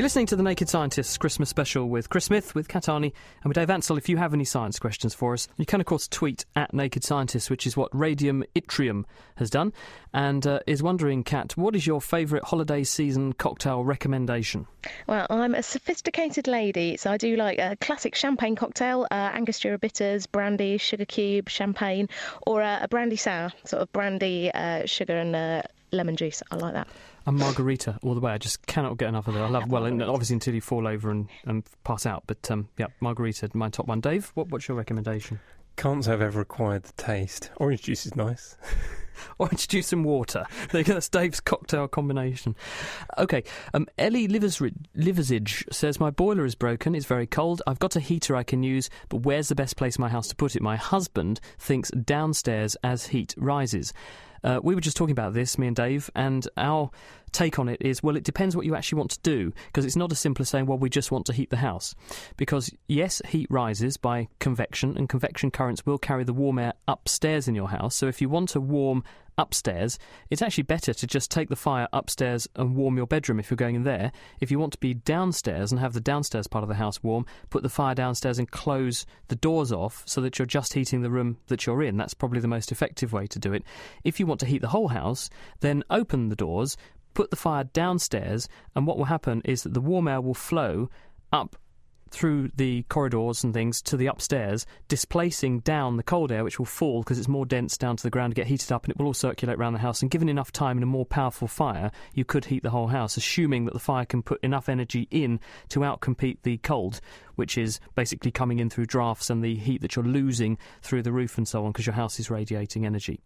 You're listening to The Naked Scientists Christmas special with Chris Smith, with Kat Arney and with Dave Ansell. If you have any science questions for us, you can, of course, tweet at Naked Scientists, which is what Radium Yttrium has done, and is wondering, Kat, what is your favourite holiday season cocktail recommendation? Well, I'm a sophisticated lady, so I do like a classic champagne cocktail, Angostura bitters, brandy, sugar cube, champagne, or a brandy sour, sort of brandy, sugar and lemon juice. I like that. A margarita all the way. I just cannot get enough of it. I love, well, obviously until you fall over and pass out, but yeah, margarita, my top one. Dave, what's your recommendation? Can't say I've ever acquired the taste. Orange juice is nice. Orange juice and water. That's Dave's cocktail combination. OK, Ellie Liverzage says, my boiler is broken, it's very cold, I've got a heater I can use, but where's the best place in my house to put it? My husband thinks downstairs as heat rises. We were just talking about this, me and Dave, and our take on it is, well, it depends what you actually want to do, because it's not as simple as saying, well, we just want to heat the house. Because, yes, heat rises by convection, and convection currents will carry the warm air upstairs in your house. So if you want to warm upstairs, it's actually better to just take the fire upstairs and warm your bedroom if you're going in there. If you want to be downstairs and have the downstairs part of the house warm, put the fire downstairs and close the doors off so that you're just heating the room that you're in. That's probably the most effective way to do it. If you want to heat the whole house, then open the doors, put the fire downstairs, and what will happen is that the warm air will flow up through the corridors and things to the upstairs, displacing down the cold air, which will fall because it's more dense down to the ground to get heated up, and it will all circulate around the house. And given enough time in a more powerful fire, you could heat the whole house, assuming that the fire can put enough energy in to outcompete the cold, which is basically coming in through drafts and the heat that you're losing through the roof and so on, because your house is radiating energy.